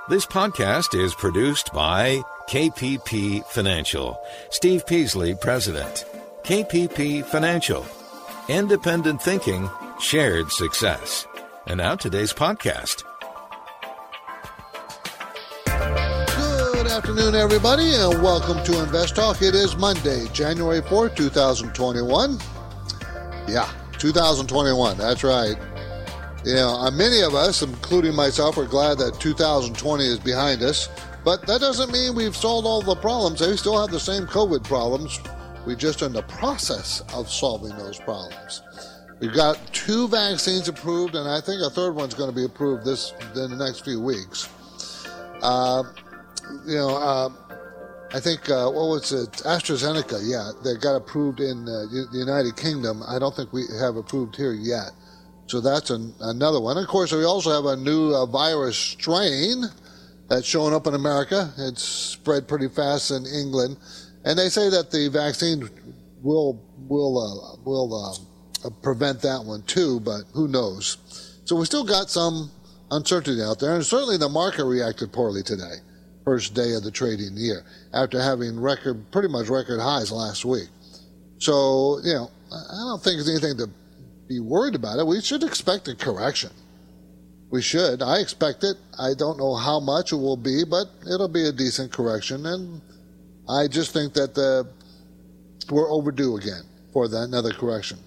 This podcast is produced by KPP Financial. Steve Peasley, President. KPP Financial. Independent thinking, shared success. And now today's podcast. Good afternoon, everybody, and welcome to Invest Talk. It is Monday, January 4th, 2021. Yeah, 2021, that's right. You know, many of us, including myself, are glad that 2020 is behind us, but that doesn't mean we've solved all the problems. They still have the same COVID problems. We're just in the process of solving those problems. We've got 2 vaccines approved, and I think a third one's going to be approved in the next few weeks. I think, what was it, AstraZeneca, yeah, they got approved in the United Kingdom. I don't think we have approved here yet. So that's another one. Of course, we also have a new virus strain that's showing up in America. It's spread pretty fast in England. And they say that the vaccine will prevent that one too, but who knows? So we still got some uncertainty out there. And certainly the market reacted poorly today, first day of the trading year, after having pretty much record highs last week. So, you know, I don't think there's anything to be worried about it. We should expect a correction. We should. I expect it. I don't know how much it will be, but it'll be a decent correction. And I just think that we're overdue again for another correction.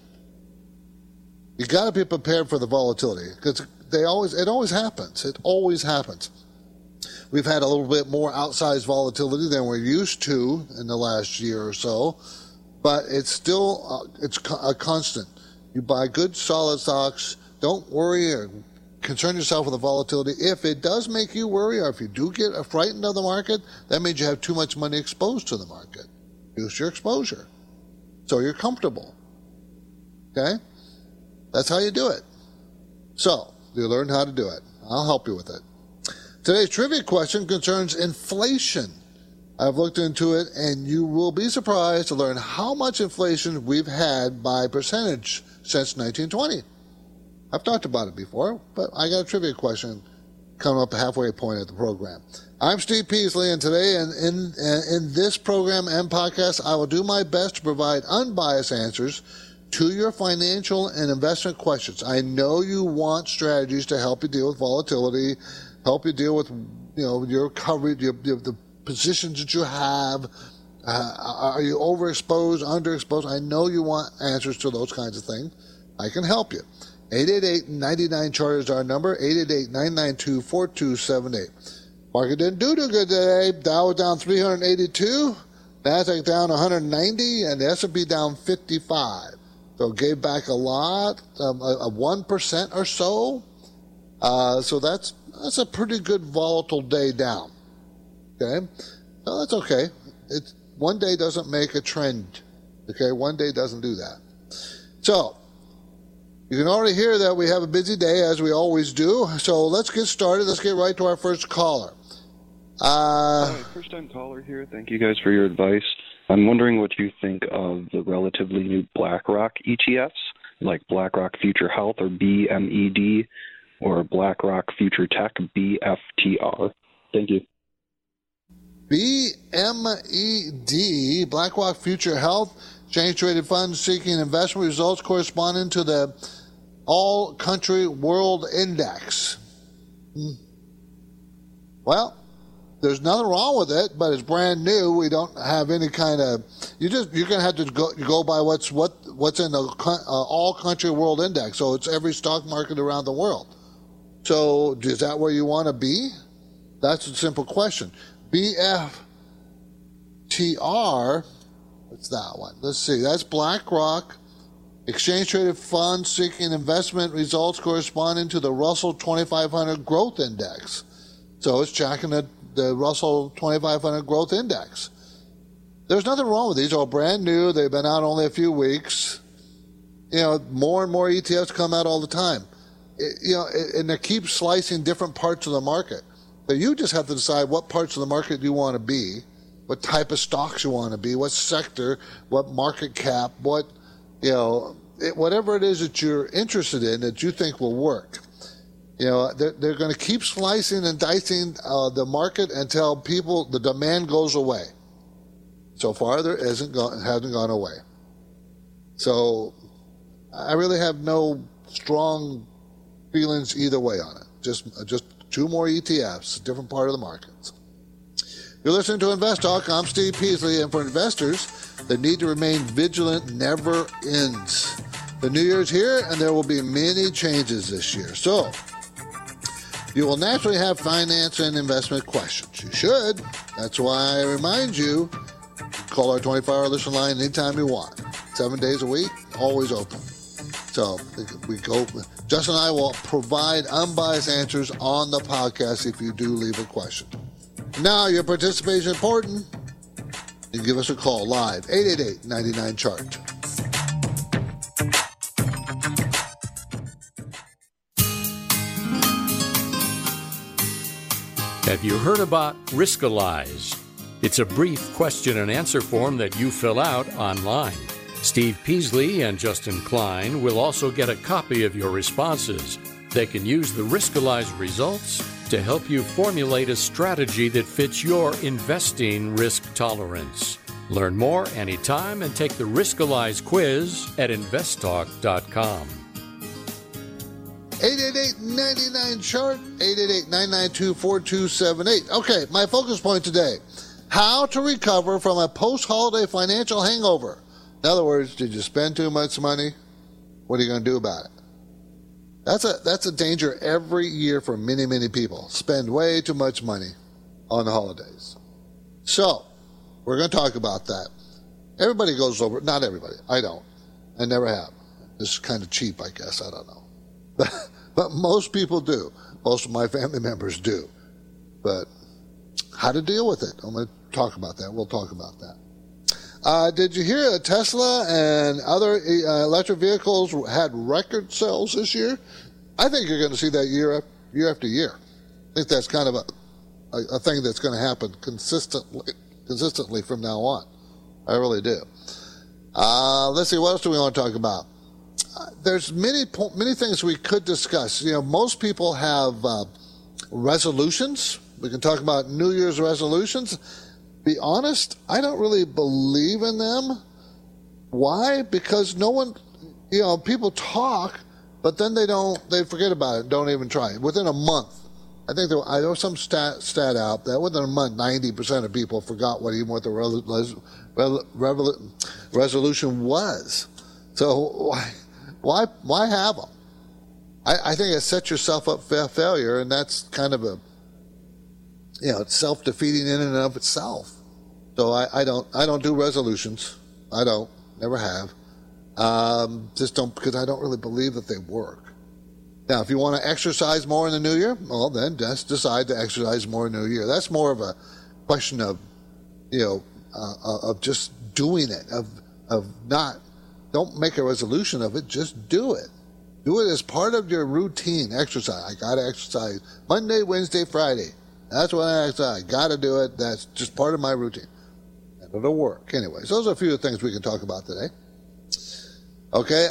You got to be prepared for the volatility because it always happens. It always happens. We've had a little bit more outsized volatility than we're used to in the last year or so, but it's still it's a constant. You buy good, solid stocks. Don't worry or concern yourself with the volatility. If it does make you worry, or if you do get frightened of the market, that means you have too much money exposed to the market. Reduce your exposure so you're comfortable. Okay? That's how you do it. So, you learn how to do it. I'll help you with it. Today's trivia question concerns inflation. I've looked into it, and you will be surprised to learn how much inflation we've had by percentage since 1920. I've talked about it before, but I got a trivia question coming up halfway point of the program. I'm Steve Peasley, and today in this program and podcast, I will do my best to provide unbiased answers to your financial and investment questions. I know you want strategies to help you deal with volatility, help you deal with your coverage, the positions that you have. Are you overexposed, underexposed? I know you want answers to those kinds of things. I can help you. 888-99-CHART is our number, 888-992-4278. Market didn't do too good today. Dow was down 382, Nasdaq down 190, and the S&P down 55. So it gave back a lot, a 1% or so. So that's a pretty good volatile day down. Okay? So that's okay. One day doesn't make a trend. Okay? One day doesn't do that. So, you can already hear that we have a busy day, as we always do. So let's get started. Let's get right to our first caller. Hi, first-time caller here. Thank you guys for your advice. I'm wondering what you think of the relatively new BlackRock ETFs, like BlackRock Future Health, or BMED, or BlackRock Future Tech, BFTR. Thank you. BMED, BlackRock Future Health, exchange-traded funds seeking investment results corresponding to the All-Country World Index. Well, there's nothing wrong with it, but it's brand new. We don't have any kind of. You're gonna have to go by what's in the All-Country World Index. So it's every stock market around the world. So is that where you want to be? That's a simple question. BFTR, what's that one? Let's see. That's BlackRock, exchange-traded funds seeking investment results corresponding to the Russell 2500 Growth Index. So it's tracking the Russell 2500 Growth Index. There's nothing wrong with these. They're all brand new. They've been out only a few weeks. More and more ETFs come out all the time. And they keep slicing different parts of the market. But you just have to decide what parts of the market you want to be, what type of stocks you want to be, what sector, what market cap, whatever it is that you're interested in that you think will work. They're going to keep slicing and dicing the market until the demand goes away. So far, there hasn't gone away. So I really have no strong feelings either way on it. Just two more ETFs, different part of the markets. You're listening to Invest Talk. I'm Steve Peasley, and for investors, the need to remain vigilant never ends. The new year's here, and there will be many changes this year. So you will naturally have finance and investment questions. You should. That's why I remind you, call our 24-hour listen line anytime you want. 7 days a week, always open. So Justin and I will provide unbiased answers on the podcast if you do leave a question. Now, your participation is important. You can give us a call live, 888-99-CHART. Have you heard about Riskalyze? It's a brief question and answer form that you fill out online. Steve Peasley and Justin Klein will also get a copy of your responses. They can use the Riskalyze results to help you formulate a strategy that fits your investing risk tolerance. Learn more anytime and take the Riskalyze quiz at investtalk.com. 888-99-CHART, 888-992-4278. Okay, my focus point today, how to recover from a post-holiday financial hangover. In other words, did you spend too much money? What are you going to do about it? That's a danger every year for many, many people. Spend way too much money on the holidays. So, we're going to talk about that. Everybody goes over, not everybody, I don't. I never have. It's kind of cheap, I guess, I don't know. But most people do. Most of my family members do. But how to deal with it? I'm going to talk about that. We'll talk about that. Did you hear that Tesla and other electric vehicles had record sales this year? I think you're going to see that year after year. I think that's kind of a thing that's going to happen consistently from now on. I really do. Let's see, what else do we want to talk about? There's many things we could discuss. Most people have resolutions. We can talk about New Year's resolutions. Be honest, I don't really believe in them. Why? Because no one, people talk, but then they forget about it, don't even try it. Within a month, I think there was some stat out that within a month, 90% of people forgot what the resolution was. So why have them? I think it sets yourself up for failure, and that's kind of it's self-defeating in and of itself. So I don't do resolutions. I don't, never have. Just don't, because I don't really believe that they work. Now, if you want to exercise more in the new year, well, then just decide to exercise more in the new year. That's more of a question of, of just doing it, don't make a resolution of it, just do it. Do it as part of your routine exercise. I got to exercise Monday, Wednesday, Friday. That's when I exercise. I got to do it. That's just part of my routine. And it'll work. Anyways, those are a few of the things we can talk about today. Okay.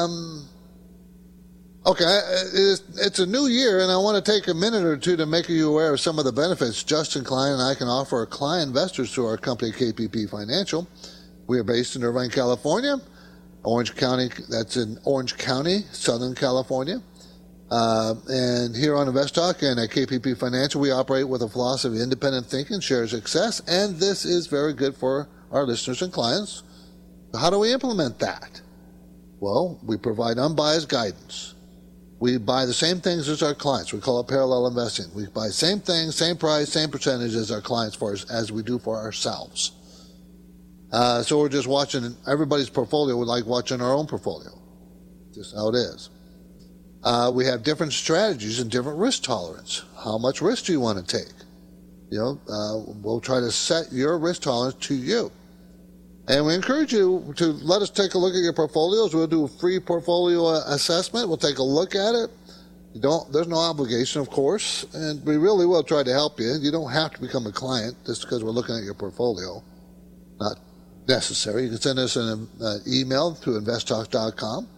It's a new year, and I want to take a minute or two to make you aware of some of the benefits Justin Klein and I can offer our client investors through our company, KPP Financial. We are based in Irvine, California. Orange County, that's in Orange County, Southern California. And here on Invest Talk and at KPP Financial, we operate with a philosophy of independent thinking, shared success, and this is very good for our listeners and clients. How do we implement that? Well, we provide unbiased guidance. We buy the same things as our clients. We call it parallel investing. We buy same things, same price, same percentage as our clients as we do for ourselves. So we're just watching everybody's portfolio. We like watching our own portfolio. Just how it is. We have different strategies and different risk tolerance. How much risk do you want to take? We'll try to set your risk tolerance to you. And we encourage you to let us take a look at your portfolios. We'll do a free portfolio assessment. We'll take a look at it. There's no obligation, of course, and we really will try to help you. You don't have to become a client just because we're looking at your portfolio. Not necessary. You can send us an email to investtalk.com.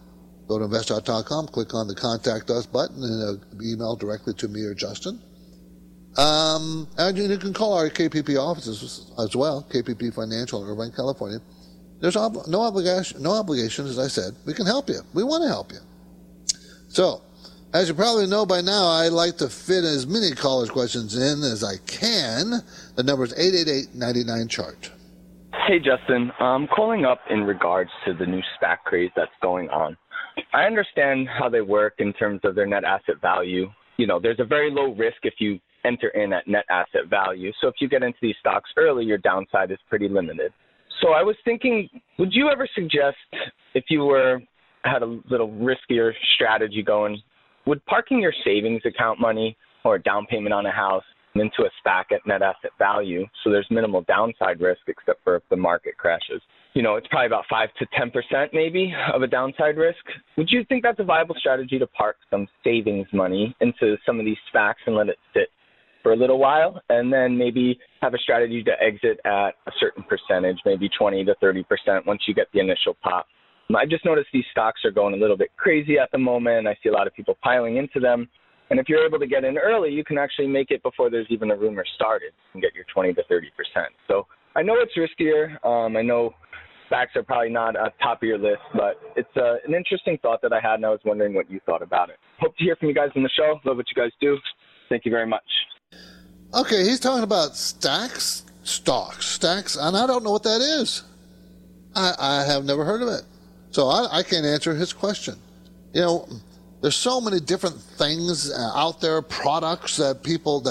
Go to investtalk.com, click on the Contact Us button, and it'll email directly to me or Justin. And you can call our KPP offices as well, KPP Financial in Irvine, California. There's no obligation, as I said. We can help you. We want to help you. So, as you probably know by now, I like to fit as many callers' questions in as I can. The number is 888-99-CHART. Hey, Justin. I'm calling up in regards to the new SPAC craze that's going on. I understand how they work in terms of their net asset value. You know, there's a very low risk if you enter in at net asset value. So if you get into these stocks early, your downside is pretty limited. So I was thinking, would you ever suggest, if you had a little riskier strategy going, would parking your savings account money or a down payment on a house into a SPAC at net asset value, so there's minimal downside risk except for if the market crashes? You know, it's probably about 5 to 10% maybe of a downside risk. Would you think that's a viable strategy to park some savings money into some of these SPACs and let it sit for a little while, and then maybe have a strategy to exit at a certain percentage, maybe 20 to 30% once you get the initial pop? I just noticed these stocks are going a little bit crazy at the moment. I see a lot of people piling into them. And if you're able to get in early, you can actually make it before there's even a rumor started and get your 20 to 30%. So I know it's riskier. I know SPACs are probably not at the top of your list, but it's an interesting thought that I had, and I was wondering what you thought about it. Hope to hear from you guys on the show. Love what you guys do. Thank you very much. Okay, he's talking about stocks, and I don't know what that is. I have never heard of it. So I can't answer his question. You know, there's so many different things out there, products that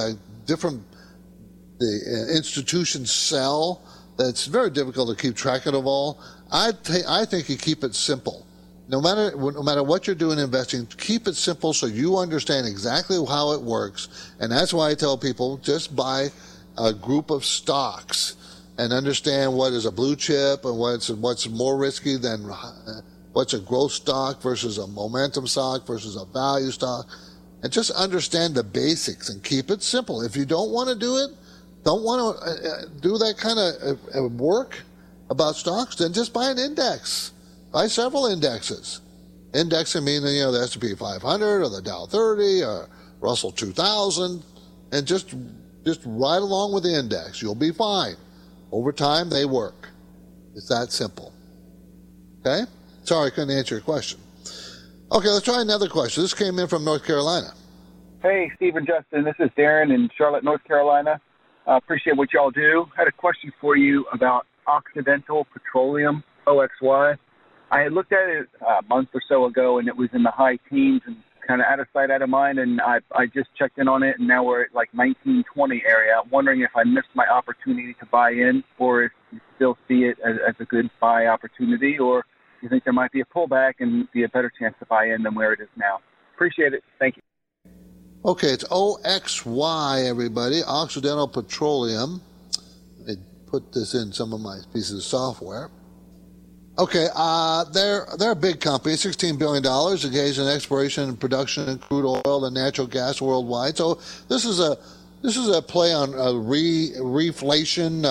the institutions sell, that it's very difficult to keep track of all. I think you keep it simple. No matter what you're doing investing, keep it simple so you understand exactly how it works. And that's why I tell people, just buy a group of stocks and understand what is a blue chip and what's more risky than what's a growth stock versus a momentum stock versus a value stock. And just understand the basics and keep it simple. If you don't want to do it, don't want to do that kind of work about stocks, then just buy an index. Buy several indexes. Indexing meaning, you know, the S&P 500 or the Dow 30 or Russell 2000, and just ride along with the index. You'll be fine. Over time, they work. It's that simple. Okay? Sorry, I couldn't answer your question. Okay, let's try another question. This came in from North Carolina. Hey, Steve and Justin. This is Darren in Charlotte, North Carolina. Appreciate what y'all do. Had a question for you about Occidental Petroleum, OXY. I had looked at it a month or so ago, and it was in the high teens and kind of out of sight, out of mind, and I just checked in on it, and now we're at like 1920 area. I'm wondering if I missed my opportunity to buy in, or if you still see it as a good buy opportunity, or you think there might be a pullback and be a better chance to buy in than where it is now. Appreciate it. Thank you. Okay, it's OXY, everybody, Occidental Petroleum. Let me put this in some of my pieces of software. Okay, they're a big company, $16 billion, engaged in exploration and production in crude oil and natural gas worldwide. So this is a play on reflation,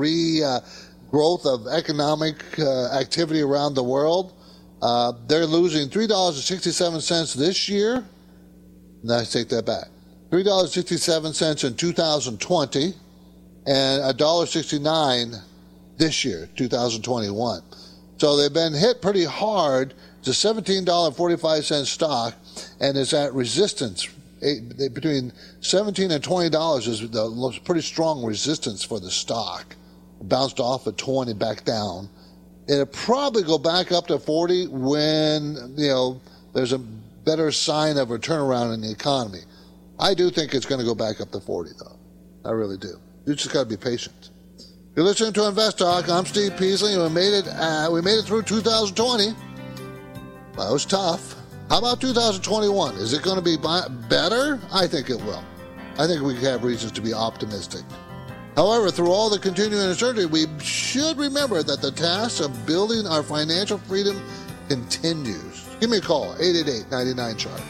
growth of economic activity around the world. They're losing $3.67 this year. No, I take that back. $3.67 in 2020 and $1.69 this year, 2021. So they've been hit pretty hard. It's a $17.45 stock, and it's at resistance. Between $17 and $20 is the pretty strong resistance for the stock. It bounced off at 20 back down. It'll probably go back up to 40 when, you know, there's a better sign of a turnaround in the economy. I do think it's going to go back up to 40, though. I really do. You just got to be patient. You're listening to Invest Talk. I'm Steve Peasley. We made it through 2020. That was tough. How about 2021? Is it going to be better? I think it will. I think we have reasons to be optimistic. However, through all the continuing uncertainty, we should remember that the task of building our financial freedom continues. Give me a call, 888-99-CHART.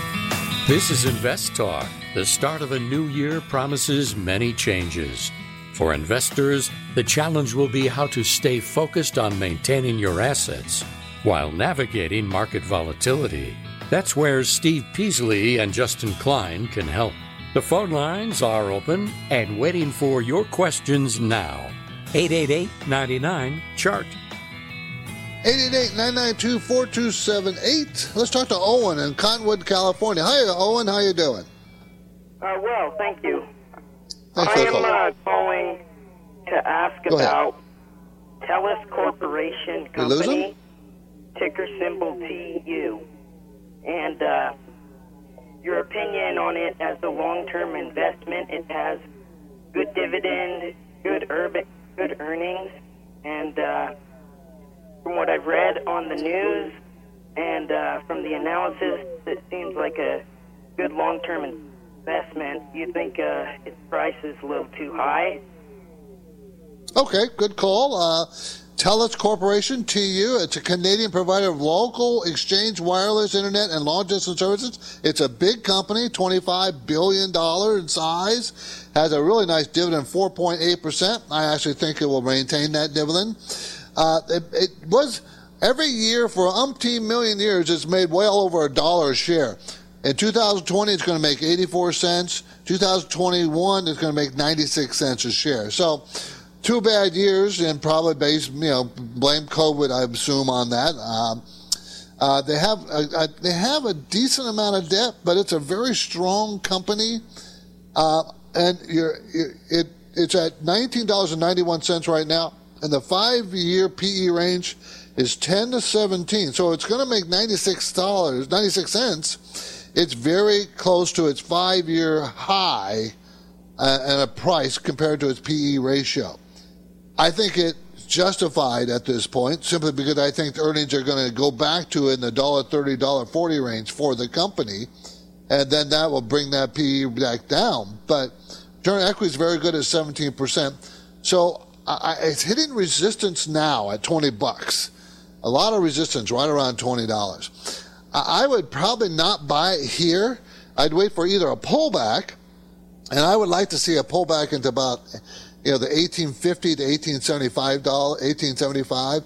This is Invest Talk. The start of a new year promises many changes. For investors, the challenge will be how to stay focused on maintaining your assets while navigating market volatility. That's where Steve Peasley and Justin Klein can help. The phone lines are open and waiting for your questions now. 888-99-CHART. 888-992-4278. Let's talk to Owen in Cottonwood, California. Hi, Owen. How you doing? Well, thank you. Thanks for the call. I am calling to ask about TELUS Corporation Company, ticker symbol TU, and your opinion on it as a long-term investment. It has good dividend, good earnings, and from what I've read on the news and from the analysis, it seems like a good long-term investment. You think its price is a little too high? Okay, good call. TELUS Corporation, TU, it's a Canadian provider of local exchange wireless internet and long-distance services. It's a big company, $25 billion in size, has a really nice dividend, 4.8%. I actually think it will maintain that dividend. It was every year for umpteen million years, it's made well over $1 a share. In 2020, it's going to make 84 cents. 2021, it's going to make 96 cents a share. So, 2 bad years, and probably blame COVID, I assume, on that. They have a decent amount of debt, but it's a very strong company, and it's at $19.91 right now, and the 5-year PE range is 10 to 17. So it's going to make $96 cents. It's very close to its 5-year high and a price compared to its PE ratio. I think it's justified at this point simply because I think the earnings are going to go back to in the $1.30, $1.40 range for the company, and then that will bring that PE back down. But return on equity is very good at 17%. So it's hitting resistance now at $20. A lot of resistance right around $20. I would probably not buy it here. I'd wait for either a pullback, and I would like to see a pullback into about the $18.50 to $18.75.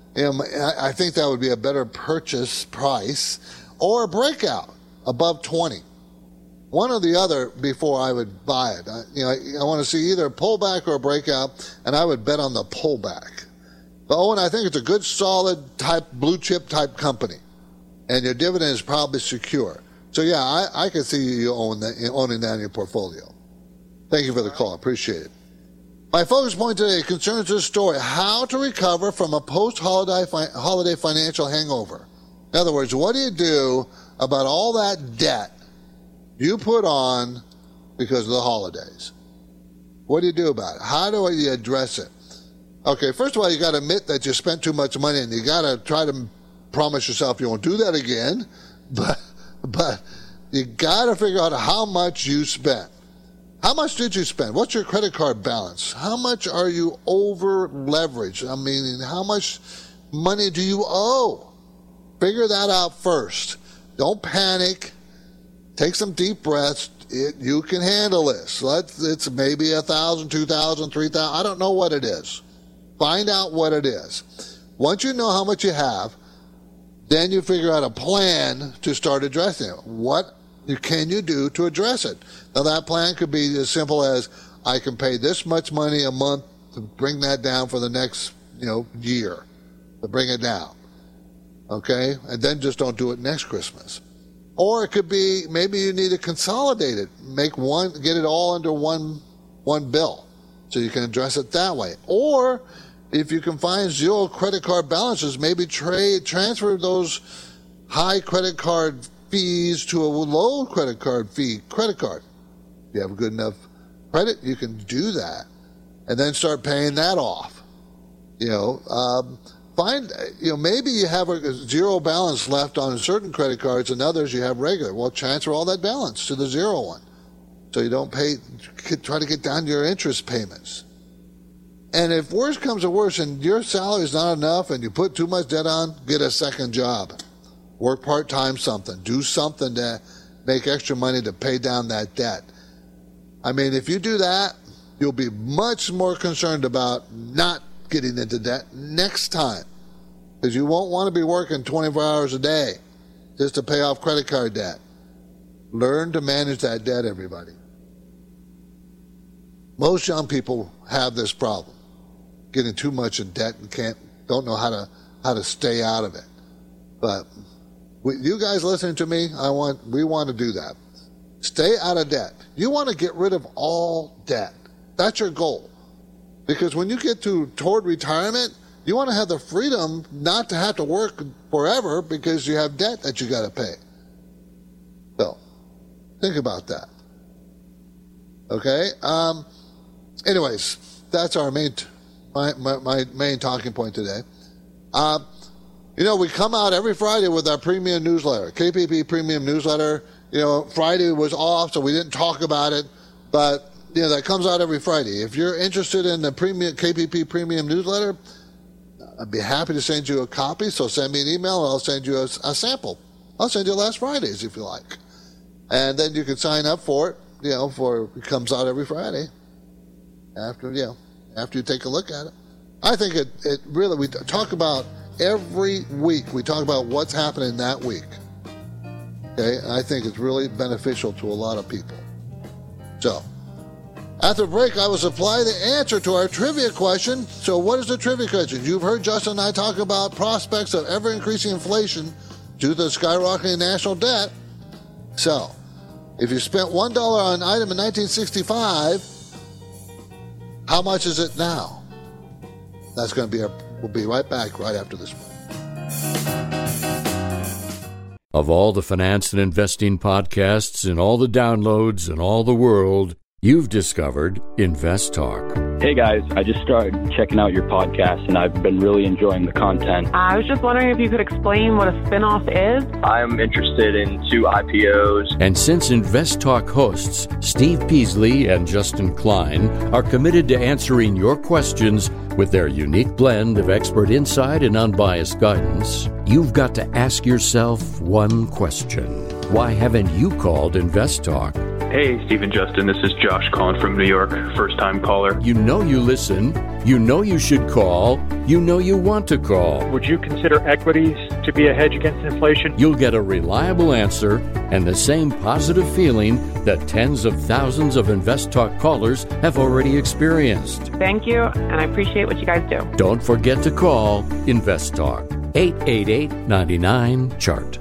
I think that would be a better purchase price, or a breakout above 20. One or the other before I would buy it. I want to see either a pullback or a breakout, and I would bet on the pullback. But Owen, I think it's a good, solid type, blue chip type company, and your dividend is probably secure. So yeah, I can see you owning that in your portfolio. Thank you for the call. Appreciate it. My focus point today concerns this story: how to recover from a post-holiday financial hangover. In other words, what do you do about all that debt you put on because of the holidays? What do you do about it? How do you address it? Okay, first of all, you got to admit that you spent too much money, and you got to try to promise yourself you won't do that again. But you got to figure out how much you spent. How much did you spend? What's your credit card balance? How much are you over leveraged? I mean, how much money do you owe? Figure that out first. Don't panic. Take some deep breaths. You can handle this. It's maybe $1,000, $2,000, $3,000. I don't know what it is. Find out what it is. Once you know how much you have, then you figure out a plan to start addressing it. What can you do to address it? Now, that plan could be as simple as, I can pay this much money a month to bring that down for the next year, to bring it down. Okay? And then just don't do it next Christmas. Or it could be, maybe you need to consolidate it, get it all under one bill, so you can address it that way. Or if you can find zero credit card balances, maybe transfer those high credit card fees to a low credit card fee credit card. If you have good enough credit, you can do that, and then start paying that off. Maybe you have a zero balance left on certain credit cards, and others you have regular. Well, transfer all that balance to the zero one, so you don't try to get down your interest payments. And if worse comes to worse and your salary is not enough and you put too much debt on, get a second job. Work part-time something. Do something to make extra money to pay down that debt. I mean, if you do that, You'll be much more concerned about not getting into debt next time, because you won't want to be working 24 hours a day just to pay off credit card debt. Learn to manage that debt, everybody. Most young people have this problem, getting too much in debt and don't know how to stay out of it. But you guys listening to me, we want to do that. Stay out of debt. You want to get rid of all debt. That's your goal. Because when you get toward retirement, you want to have the freedom not to have to work forever because you have debt that you got to pay. So, think about that. Okay? Anyways, that's our my main talking point today. We come out every Friday with our premium newsletter, KPP Premium Newsletter. Friday was off, so we didn't talk about it, but that comes out every Friday. If you're interested in the KPP Premium Newsletter, I'd be happy to send you a copy, so send me an email and I'll send you a sample. I'll send you last Fridays if you like. And then you can sign up for it, it comes out every Friday after you take a look at it. I think it really, we talk about every week, we talk about what's happening that week. Okay, I think it's really beneficial to a lot of people. So, after the break, I will supply the answer to our trivia question. So what is the trivia question? You've heard Justin and I talk about prospects of ever-increasing inflation due to the skyrocketing national debt. So, if you spent $1 on an item in 1965, how much is it now? That's going to be we'll be right back right after this break. Of all the finance and investing podcasts and all the downloads in all the world, you've discovered Invest Talk. Hey guys, I just started checking out your podcast and I've been really enjoying the content. I was just wondering if you could explain what a spinoff is. I'm interested in 2 IPOs. And since Invest Talk hosts Steve Peasley and Justin Klein are committed to answering your questions with their unique blend of expert insight and unbiased guidance, you've got to ask yourself one question. Why haven't you called Invest Talk? Hey, Steve and Justin, this is Josh calling from New York, first-time caller. You know you listen, you know you should call, you know you want to call. Would you consider equities to be a hedge against inflation? You'll get a reliable answer and the same positive feeling that tens of thousands of Invest Talk callers have already experienced. Thank you, and I appreciate what you guys do. Don't forget to call Invest Talk, 888-99-CHART.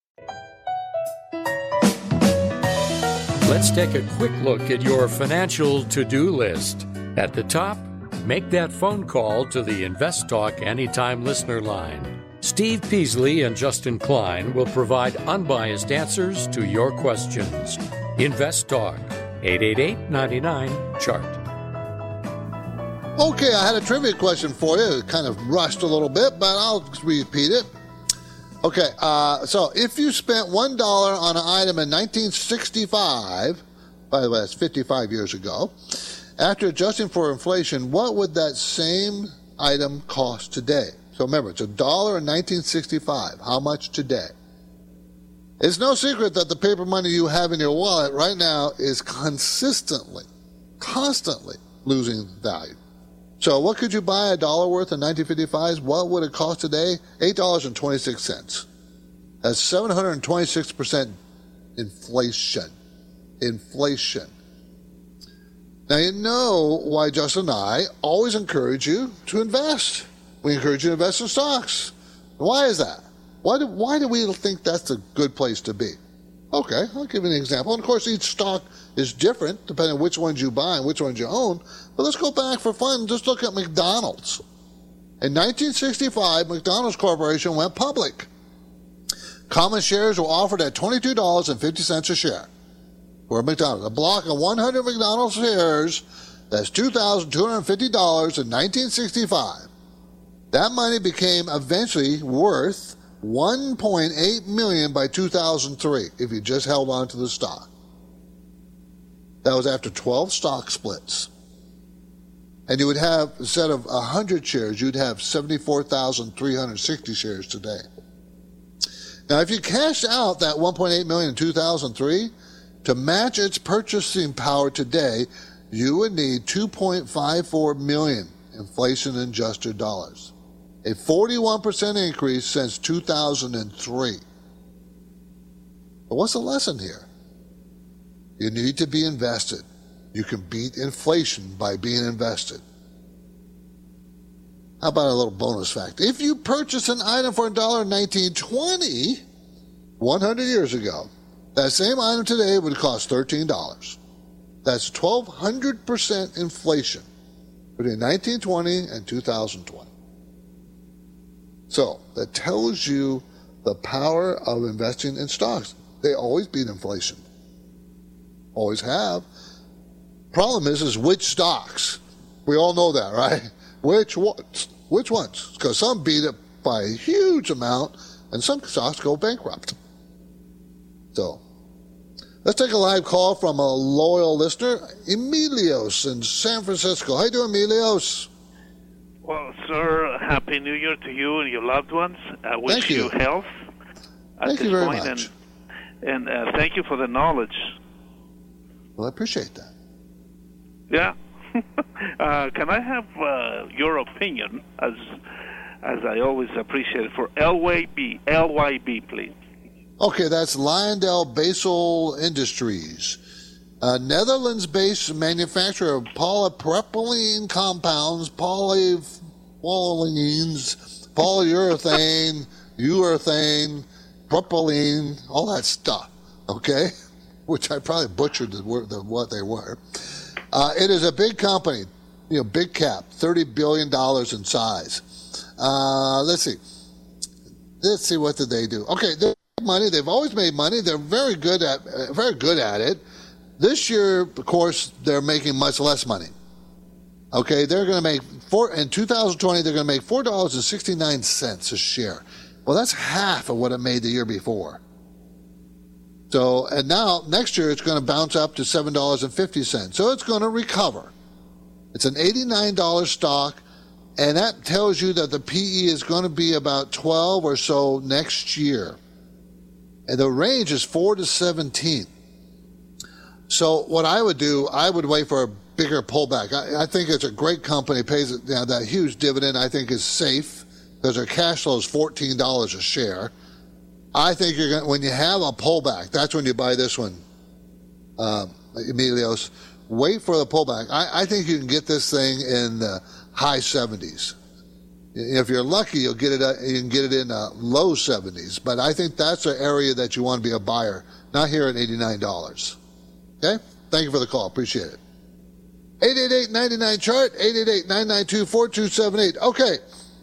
Let's take a quick look at your financial to-do list. At the top, make that phone call to the Invest Talk Anytime listener line. Steve Peasley and Justin Klein will provide unbiased answers to your questions. Invest Talk, 888-99-CHART. Okay, I had a trivia question for you. It kind of rushed a little bit, but I'll repeat it. Okay, so if you spent $1 on an item in 1965, by the way, that's 55 years ago, after adjusting for inflation, what would that same item cost today? So remember, it's $1 in 1965. How much today? It's no secret that the paper money you have in your wallet right now is constantly losing value. So what could you buy $1 worth in 1955? What would it cost today? $8.26. That's 726% inflation. Now you know why Justin and I always encourage you to invest. We encourage you to invest in stocks. Why is that? Why do we think that's a good place to be? Okay, I'll give you an example. And of course, each stock is different depending on which ones you buy and which ones you own. But let's go back for fun. Just look at McDonald's. In 1965, McDonald's Corporation went public. Common shares were offered at $22.50 a share for McDonald's. A block of 100 McDonald's shares, that's $2,250 in 1965. That money became eventually worth $1.8 million by 2003 if you just held on to the stock. That was after 12 stock splits. And you would have, instead of 100 shares, you'd have 74,360 shares today. Now, if you cashed out that $1.8 million in 2003, to match its purchasing power today, you would need 2.54 million inflation-adjusted dollars, a 41% increase since 2003. But what's the lesson here? You need to be invested. You can beat inflation by being invested. How about a little bonus fact? If you purchase an item for $1 in 1920, 100 years ago, that same item today would cost $13. That's 1,200% inflation between 1920 and 2020. So that tells you the power of investing in stocks. They always beat inflation. Always have. Problem is which stocks? We all know that, right? Which ones? Which ones? Because some beat it by a huge amount, and some stocks go bankrupt. So, let's take a live call from a loyal listener, Emilios in San Francisco. How you doing, Emilios? Well, sir, Happy New Year to you and your loved ones. I wish you health. Thank you very much. And thank you for the knowledge. Well, I appreciate that. Yeah. Can I have your opinion, as I always appreciate it, for LYB, please? Okay, that's LyondellBasell Industries, a Netherlands-based manufacturer of polypropylene compounds, polyolefins, polyurethane, urethane, propylene, all that stuff, okay? Which I probably butchered what they were. It is a big company, big cap, $30 billion in size. Let's see, what did they do? Okay, they make money. They've always made money. They're very good at it. This year, of course, they're making much less money. Okay, they're going to make in 2020, they're going to make $4.69 a share. Well, that's half of what it made the year before. So, and now, next year, it's going to bounce up to $7.50. So it's going to recover. It's an $89 stock, and that tells you that the PE is going to be about 12 or so next year. And the range is 4 to 17. So what I would do, I would wait for a bigger pullback. I think it's a great company, pays that huge dividend, I think is safe, because their cash flow is $14 a share. I think when you have a pullback, that's when you buy this one, Emilios. Wait for the pullback. I think you can get this thing in the high 70s. If you're lucky, you can get it in the low 70s. But I think that's an area that you want to be a buyer, not here at $89. Okay? Thank you for the call. Appreciate it. 888-99-CHART, 888-992-4278. Okay.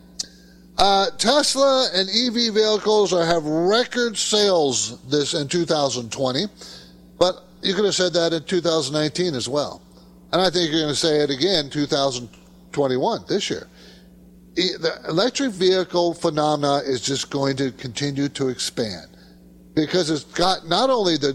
Tesla and EV vehicles have record sales in 2020, but you could have said that in 2019 as well. And I think you're going to say it again 2021, this year. The electric vehicle phenomena is just going to continue to expand because it's got not only the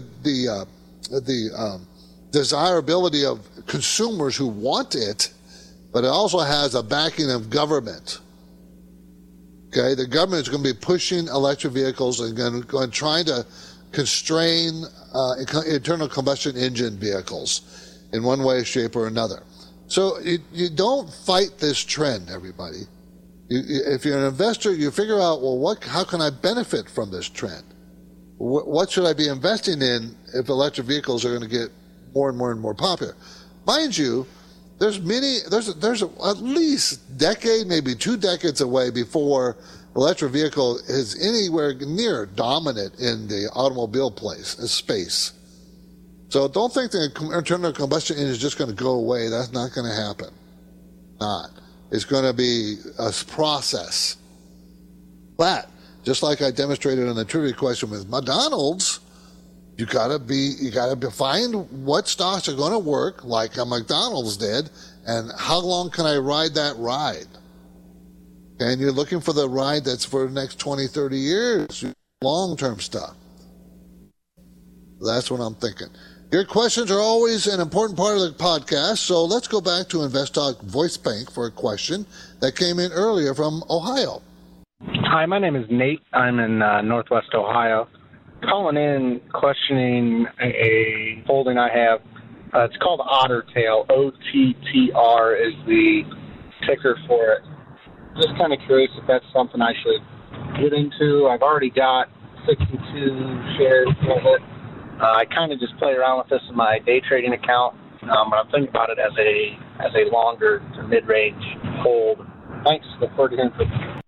desirability of consumers who want it, but it also has a backing of government. Okay, the government is going to be pushing electric vehicles and going trying to constrain internal combustion engine vehicles in one way, shape, or another. So you don't fight this trend, everybody. If you're an investor, you figure out, well, how can I benefit from this trend? What should I be investing in if electric vehicles are going to get more and more and more popular? Mind you, there's at least decade, maybe 2 decades away before electric vehicle is anywhere near dominant in the automobile space. So don't think the internal combustion engine is just going to go away. That's not going to happen. It's going to be a process. But just like I demonstrated on the trivia question with McDonald's, you gotta find what stocks are going to work, like a McDonald's did, and how long can I ride that ride? And you're looking for the ride that's for the next 20, 30 years, long-term stuff. That's what I'm thinking. Your questions are always an important part of the podcast, so let's go back to InvestTalk Voice Bank for a question that came in earlier from Ohio. Hi, my name is Nate. I'm in Northwest Ohio. Calling in, questioning a holding I have. It's called Otter Tail. OTTR is the ticker for it. Just kind of curious if that's something I should get into. I've already got 62 shares of it. I kind of just play around with this in my day trading account, but I'm thinking about it as a longer to mid-range hold. Thanks. Look forward to hearing from you.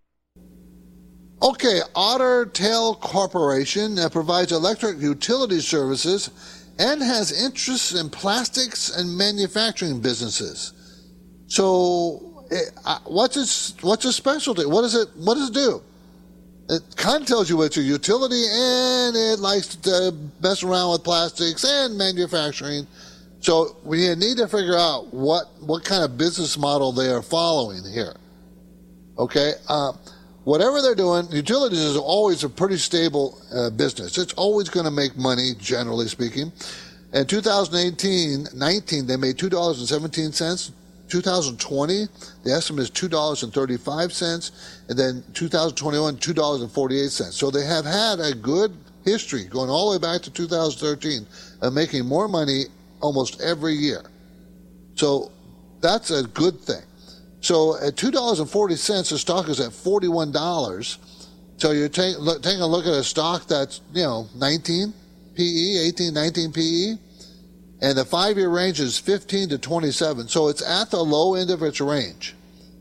Okay, Otter Tail Corporation provides electric utility services and has interests in plastics and manufacturing businesses. So, what's its specialty? What does it do? It kind of tells you it's a utility, and it likes to mess around with plastics and manufacturing. So we need to figure out what kind of business model they are following here. Okay, whatever they're doing, utilities is always a pretty stable business. It's always going to make money, generally speaking. In 2018-19, they made $2.17. 2020, the estimate is $2.35, and then 2021, $2.48. So they have had a good history going all the way back to 2013 of making more money almost every year. So that's a good thing. So at $2.40, the stock is at $41. So you're taking a look at a stock that's, 19 PE, 18, 19 PE. And the 5-year range is 15 to 27. So it's at the low end of its range.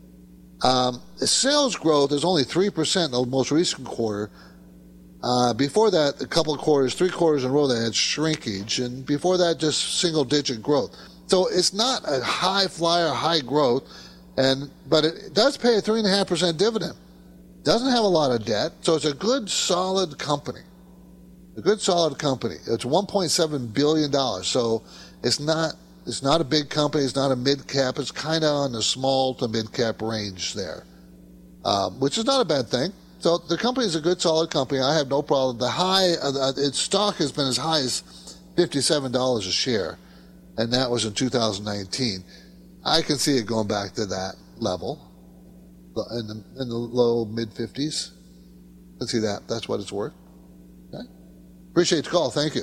Sales growth is only 3% in the most recent quarter. Before that, a couple of quarters, 3 quarters in a row, they had shrinkage. And before that, just single-digit growth. So it's not a high flyer, high growth. But it does pay a 3.5% dividend. Doesn't have a lot of debt. So it's a good, solid company. A good solid company. It's $1.7 billion. So it's not a big company. It's not a mid cap. It's kind of on the small to mid cap range there, which is not a bad thing. So the company is a good solid company. I have no problem. The high, its stock has been as high as $57 a share, and that was in 2019. I can see it going back to that level in the low mid 50s. Let's see that. That's what it's worth. Okay. Appreciate the call. Thank you.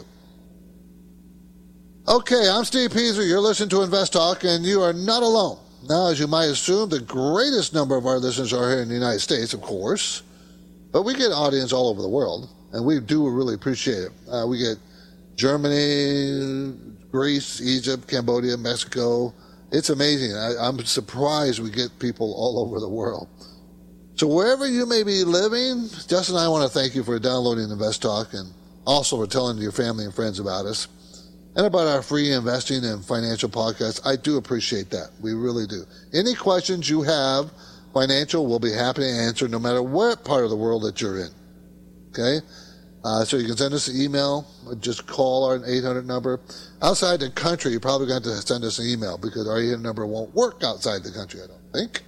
Okay, I'm Steve Peasley. You're listening to Invest Talk, and you are not alone. Now, as you might assume, the greatest number of our listeners are here in the United States, of course, but we get audience all over the world, and we do really appreciate it. We get Germany, Greece, Egypt, Cambodia, Mexico. It's amazing. I'm surprised we get people all over the world. So wherever you may be living, Justin and I want to thank you for downloading Invest Talk and also for telling your family and friends about us and about our free investing and financial podcast. I do appreciate that. We really do. Any questions you have, financial, we'll be happy to answer no matter what part of the world that you're in. Okay? So you can send us an email or just call our 800 number. Outside the country, you're probably going to have to send us an email because our 800 number won't work outside the country, I don't think.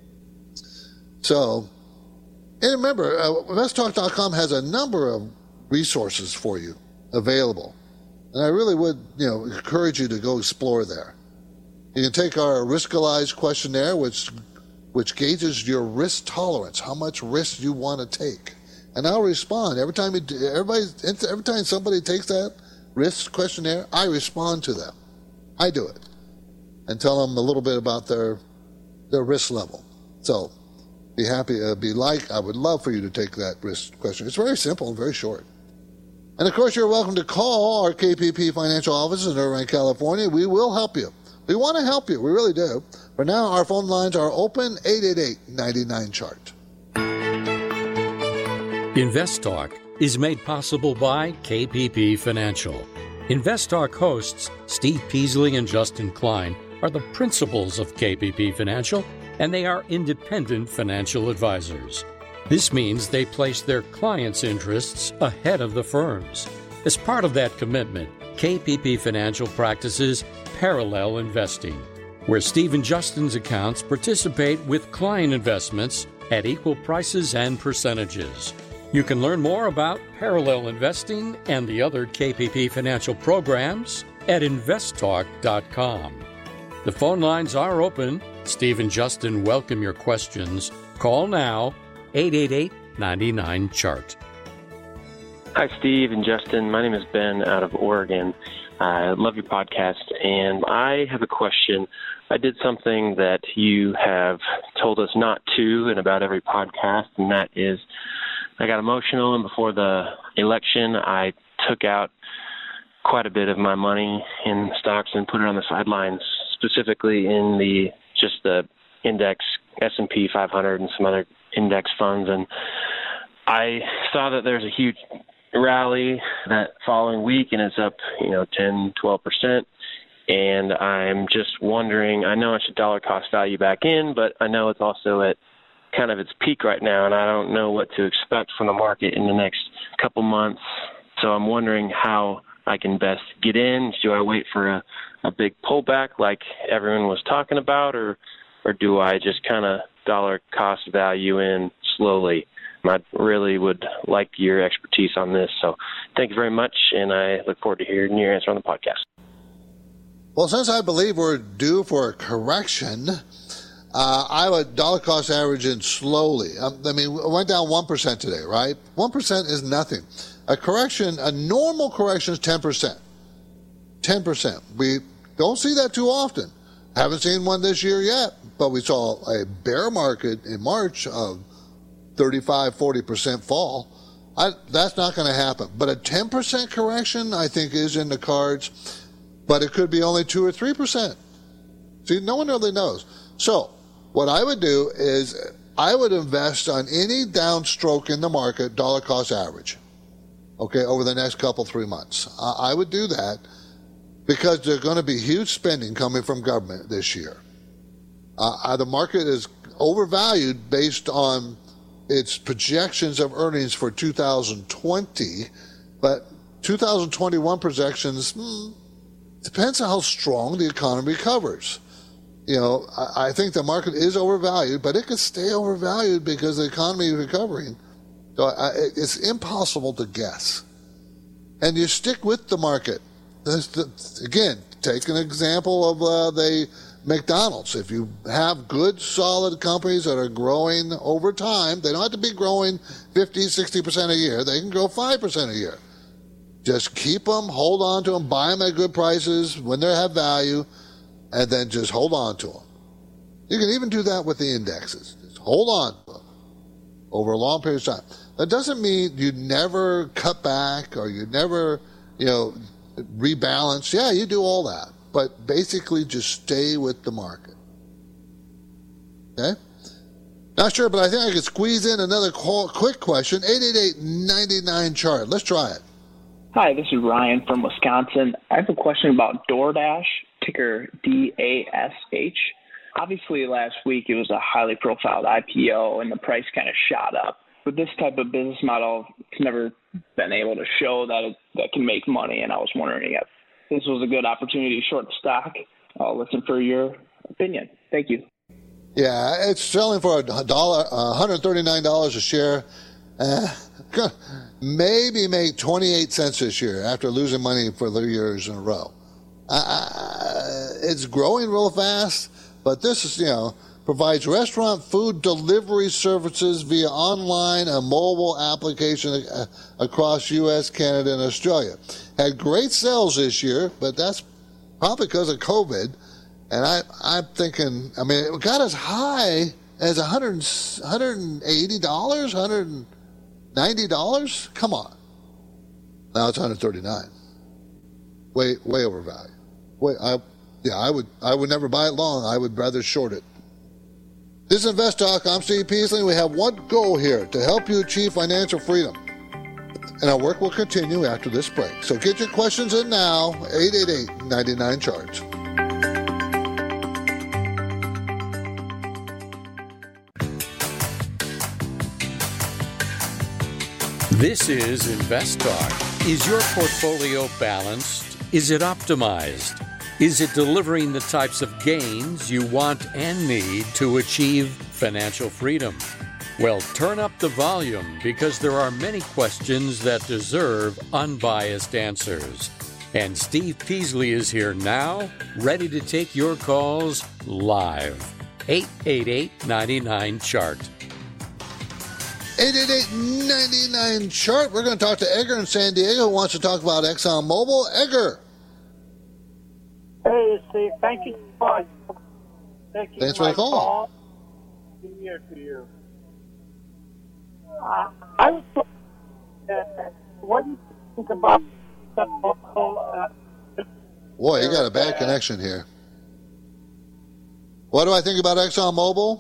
So, and remember, investtalk.com has a number of resources for you available. And I really would, encourage you to go explore there. You can take our Riskalyze questionnaire, which gauges your risk tolerance, how much risk you want to take. And I'll respond every time somebody takes that risk questionnaire. I respond to them. I do it and tell them a little bit about their risk level. So I would love for you to take that risk questionnaire. It's very simple and very short. And of course, you're welcome to call our KPP financial office in Irvine, California. We will help you. We want to help you. We really do. For now, our phone lines are open, 888-99-CHART. Invest Talk is made possible by KPP Financial. Invest Talk hosts Steve Peasley and Justin Klein are the principals of KPP Financial, and they are independent financial advisors. This means they place their clients' interests ahead of the firm's. As part of that commitment, KPP Financial practices parallel investing, where Steve and Justin's accounts participate with client investments at equal prices and percentages. You can learn more about parallel investing and the other KPP Financial programs at investtalk.com. The phone lines are open. Steve and Justin welcome your questions. Call now, 888-99-CHART. Hi, Steve and Justin. My name is Ben out of Oregon. I love your podcast, and I have a question. I did something that you have told us not to in about every podcast, and that is I got emotional, and before the election, I took out quite a bit of my money in stocks and put it on the sidelines, specifically in the index S&P 500 and some other index funds. And I saw that there's a huge rally that following week, and it's up, 10, 12%. And I'm just wondering, I know I should dollar cost value back in, but I know it's also at kind of its peak right now, and I don't know what to expect from the market in the next couple months. So I'm wondering how I can best get in. Do I wait for a big pullback like everyone was talking about, or do I just kind of dollar cost value in slowly? I really would like your expertise on this. So thank you very much, and I look forward to hearing your answer on the podcast. Well, since I believe we're due for a correction, I would dollar cost average in slowly. It went down 1% today, right? 1% is nothing. A normal correction is 10%. 10%. We don't see that too often. Haven't seen one this year yet, but we saw a bear market in March of 35, 40% fall. That's not going to happen. But a 10% correction, I think, is in the cards. But it could be only 2 or 3%. See, no one really knows. So what I would do is I would invest on any downstroke in the market, dollar cost average, over the next 3 months. I would do that because there's going to be huge spending coming from government this year. The market is overvalued based on its projections of earnings for 2020, but 2021 projections, depends on how strong the economy recovers. I think the market is overvalued, but it could stay overvalued because the economy is recovering. So it's impossible to guess. And you stick with the market. Again, take an example of the McDonald's. If you have good, solid companies that are growing over time, they don't have to be growing 50, 60% a year. They can grow 5% a year. Just keep them, hold on to them, buy them at good prices when they have value, and then just hold on to them. You can even do that with the indexes. Just hold on to them over a long period of time. That doesn't mean you never cut back or you never, rebalance. Yeah, you do all that. But basically just stay with the market. Okay? Not sure, but I think I could squeeze in another quick question. 888-99-CHART. Let's try it. Hi, this is Ryan from Wisconsin. I have a question about DoorDash, ticker DASH. Obviously, last week it was a highly profiled IPO and the price kind of shot up. But this type of business model has never been able to show that can make money, and I was wondering if this was a good opportunity to short the stock. I'll listen for your opinion. Thank you. Yeah, it's selling for $139 a share. Maybe make 28 cents this year after losing money for 3 years in a row. It's growing real fast, but this is, provides restaurant food delivery services via online and mobile application across U.S., Canada, and Australia. Had great sales this year, but that's probably because of COVID. And I'm thinking, it got as high as $180, $190. Come on. Now it's $139. Way overvalued. I would never buy it long. I would rather short it. This is Invest Talk. I'm Steve Peasley. We have one goal here, to help you achieve financial freedom. And our work will continue after this break. So get your questions in now, 888-99-CHART. This is Invest Talk. Is your portfolio balanced? Is it optimized? Is it delivering the types of gains you want and need to achieve financial freedom? Well, turn up the volume, because there are many questions that deserve unbiased answers. And Steve Peasley is here now, ready to take your calls live. 888-99-CHART. 888-99-CHART. We're going to talk to Edgar in San Diego, who wants to talk about ExxonMobil. Edgar. Hey, Steve. Thank you so much. Thanks for the call. New Year to you. I was what do you think about the local? Boy, you got a bad connection here. What do I think about ExxonMobil?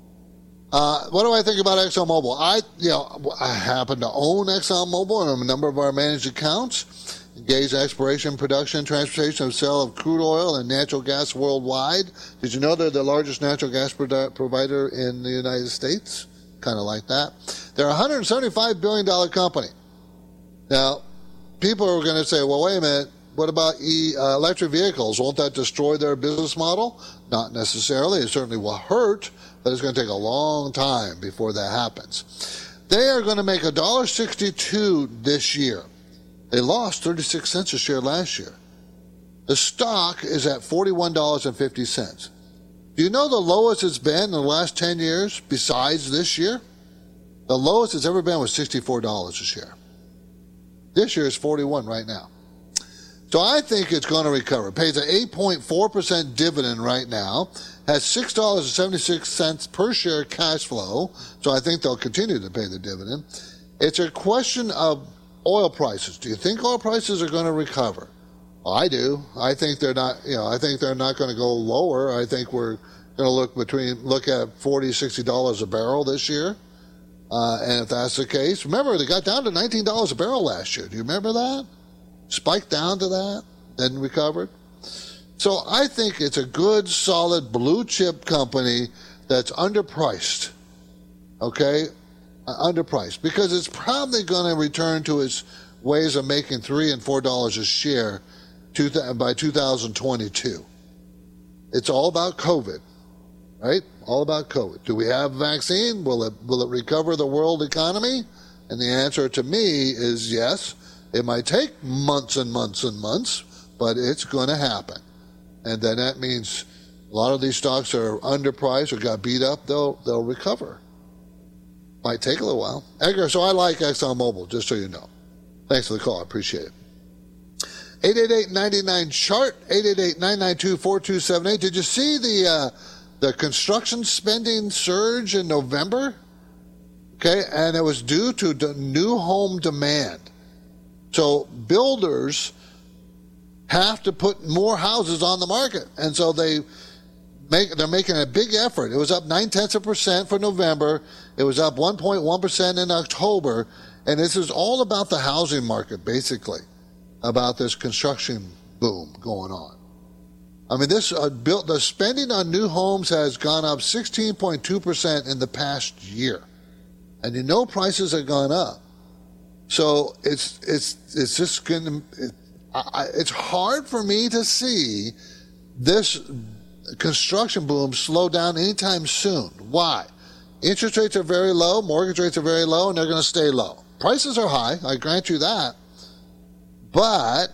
What do I think about ExxonMobil? I happen to own ExxonMobil and a number of our managed accounts. Engaged in exploration, production, transportation, and sale of crude oil and natural gas worldwide. Did you know they're the largest natural gas provider in the United States? Kind of like that. They're a $175 billion company. Now, people are going to say, well, wait a minute. What about electric vehicles? Won't that destroy their business model? Not necessarily. It certainly will hurt, but it's going to take a long time before that happens. They are going to make $1.62 this year. They lost 36 cents a share last year. The stock is at $41.50. Do you know the lowest it's been in the last 10 years besides this year? The lowest it's ever been was $64 a share. This year is $41 right now. So I think it's going to recover. It pays an 8.4% dividend right now, has $6.76 per share cash flow, so I think they'll continue to pay the dividend. It's a question of oil prices. Do you think oil prices are going to recover? Well, I do. I think they're not. I think they're not going to go lower. I think we're going to look at $40, $60 a barrel this year. And if that's the case, remember they got down to $19 a barrel last year. Do you remember that? Spiked down to that, then recovered. So I think it's a good, solid blue chip company that's underpriced. Okay. Underpriced, because it's probably going to return to its ways of making $3 and $4 a share by 2022. It's all about COVID, right? All about COVID. Do we have a vaccine? Will it recover the world economy? And the answer to me is yes. It might take months and months and months, but it's going to happen. And then that means a lot of these stocks are underpriced or got beat up. They'll recover. Might take a little while. Edgar, so I like ExxonMobil, just so you know. Thanks for the call. I appreciate it. 888-99-CHART, 888-992-4278. Did you see the construction spending surge in November? Okay, and it was due to the new home demand. So builders have to put more houses on the market, and so they're making a big effort. It was up 0.9% for November. It was up 1.1% in October. And this is all about the housing market, basically, about this construction boom going on. I mean, the spending on new homes has gone up 16.2% in the past year. And you know prices have gone up. So it's just going to, it's hard for me to see this construction boom slow down anytime soon. Why? Interest rates are very low, mortgage rates are very low, and they're going to stay low. Prices are high, I grant you that. But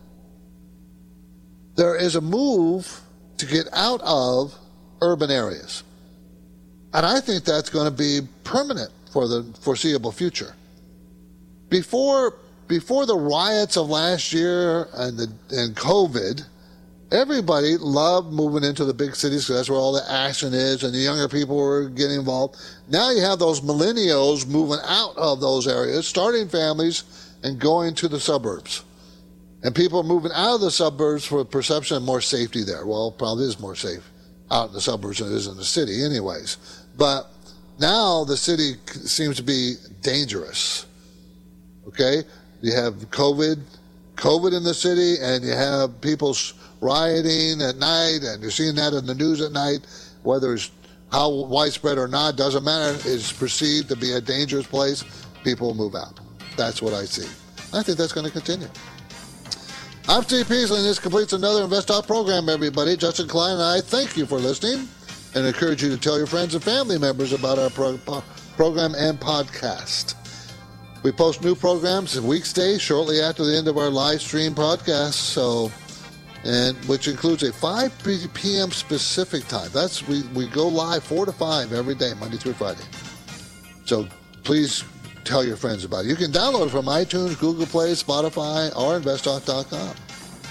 there is a move to get out of urban areas. And I think that's going to be permanent for the foreseeable future. Before the riots of last year and COVID, everybody loved moving into the big cities because that's where all the action is, and the younger people were getting involved. Now you have those millennials moving out of those areas, starting families, and going to the suburbs. And people are moving out of the suburbs for a perception of more safety there. Well, it probably is more safe out in the suburbs than it is in the city anyways. But now the city seems to be dangerous. Okay? You have COVID in the city, and you have people rioting at night, and you're seeing that in the news at night. Whether it's how widespread or not, doesn't matter. It's perceived to be a dangerous place. People will move out. That's what I see. I think that's going to continue. I'm Steve Peasley, and this completes another Invest Talk program, everybody. Justin Klein and I thank you for listening and encourage you to tell your friends and family members about our program and podcast. We post new programs weekdays shortly after the end of our live stream podcast, which includes a 5 p.m. specific time. We go live 4 to 5 every day, Monday through Friday. So please tell your friends about it. You can download it from iTunes, Google Play, Spotify, or investtalk.com.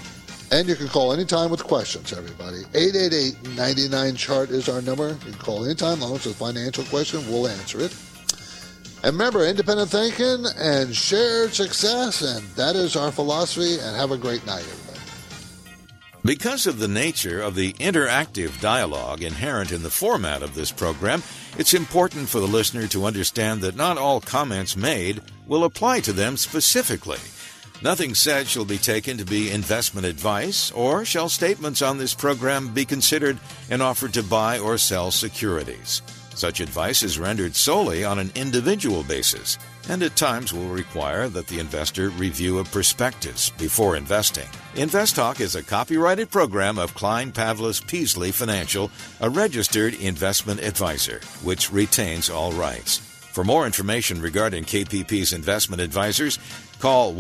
And you can call anytime with questions, everybody. 888-99-CHART is our number. You can call anytime, as long as it's a financial question, we'll answer it. And remember, independent thinking and shared success, and that is our philosophy, and have a great night, everybody. Because of the nature of the interactive dialogue inherent in the format of this program, it's important for the listener to understand that not all comments made will apply to them specifically. Nothing said shall be taken to be investment advice, or shall statements on this program be considered an offer to buy or sell securities. Such advice is rendered solely on an individual basis, and at times will require that the investor review a prospectus before investing. InvestTalk is a copyrighted program of Klein Pavlis Peasley Financial, a registered investment advisor, which retains all rights. For more information regarding KPP's investment advisors, call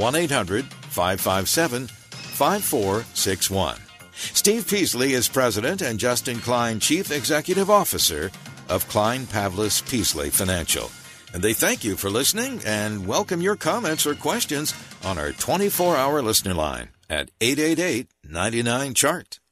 1-800-557-5461. Steve Peasley is President and Justin Klein, Chief Executive Officer of Klein Pavlis Peasley Financial. And they thank you for listening and welcome your comments or questions on our 24-hour listener line at 888-99-CHART.